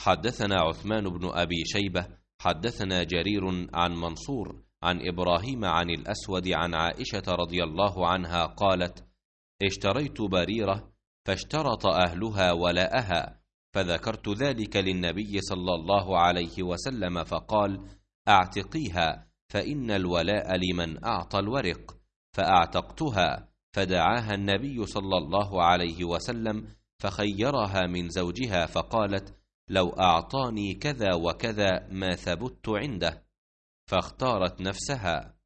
حدثنا عثمان بن أبي شيبة حدثنا جرير عن منصور عن إبراهيم عن الأسود عن عائشة رضي الله عنها قالت: اشتريت بريرة فاشترط أهلها ولاءها، فذكرت ذلك للنبي صلى الله عليه وسلم فقال: اعتقيها فإن الولاء لمن أعطى الورق، فأعتقتها، فدعاها النبي صلى الله عليه وسلم فخيرها من زوجها، فقالت: لو أعطاني كذا وكذا ما ثبت عنده، فاختارت نفسها.